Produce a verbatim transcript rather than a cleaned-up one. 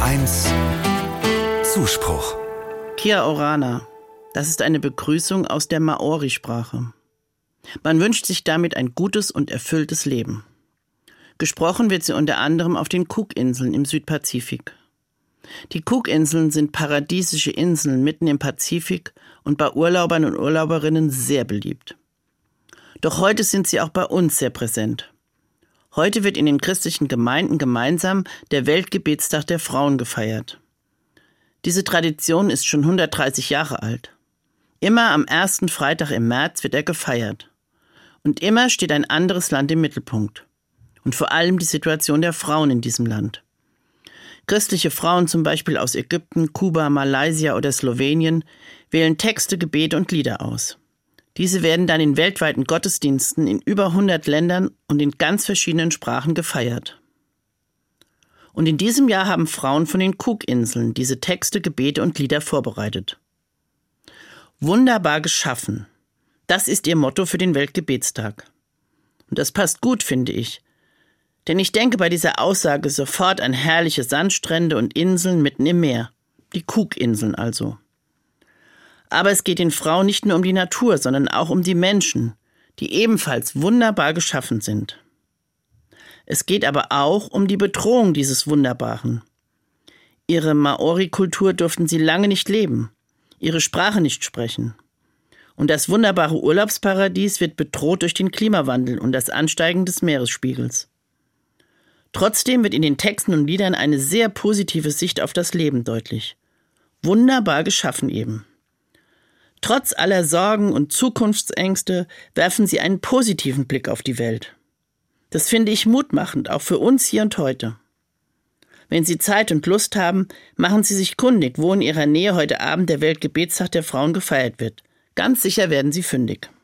eins Zuspruch. Kia orana. Das ist eine Begrüßung aus der Maori-Sprache. Man wünscht sich damit ein gutes und erfülltes Leben. Gesprochen wird sie unter anderem auf den Cookinseln im Südpazifik. Die Cookinseln sind paradiesische Inseln mitten im Pazifik und bei Urlaubern und Urlauberinnen sehr beliebt. Doch heute sind sie auch bei uns sehr präsent. Heute wird in den christlichen Gemeinden gemeinsam der Weltgebetstag der Frauen gefeiert. Diese Tradition ist schon hundertdreißig Jahre alt. Immer am ersten Freitag im März wird er gefeiert. Und immer steht ein anderes Land im Mittelpunkt. Und vor allem die Situation der Frauen in diesem Land. Christliche Frauen zum Beispiel aus Ägypten, Kuba, Malaysia oder Slowenien wählen Texte, Gebete und Lieder aus. Diese werden dann in weltweiten Gottesdiensten in über hundert Ländern und in ganz verschiedenen Sprachen gefeiert. Und in diesem Jahr haben Frauen von den Cookinseln diese Texte, Gebete und Lieder vorbereitet. Wunderbar geschaffen. Das ist ihr Motto für den Weltgebetstag. Und das passt gut, finde ich. Denn ich denke bei dieser Aussage sofort an herrliche Sandstrände und Inseln mitten im Meer. Die Cookinseln also. Aber es geht den Frauen nicht nur um die Natur, sondern auch um die Menschen, die ebenfalls wunderbar geschaffen sind. Es geht aber auch um die Bedrohung dieses Wunderbaren. Ihre Maori-Kultur durften sie lange nicht leben, ihre Sprache nicht sprechen. Und das wunderbare Urlaubsparadies wird bedroht durch den Klimawandel und das Ansteigen des Meeresspiegels. Trotzdem wird in den Texten und Liedern eine sehr positive Sicht auf das Leben deutlich. Wunderbar geschaffen eben. Trotz aller Sorgen und Zukunftsängste werfen sie einen positiven Blick auf die Welt. Das finde ich mutmachend, auch für uns hier und heute. Wenn Sie Zeit und Lust haben, machen Sie sich kundig, wo in Ihrer Nähe heute Abend der Weltgebetstag der Frauen gefeiert wird. Ganz sicher werden Sie fündig.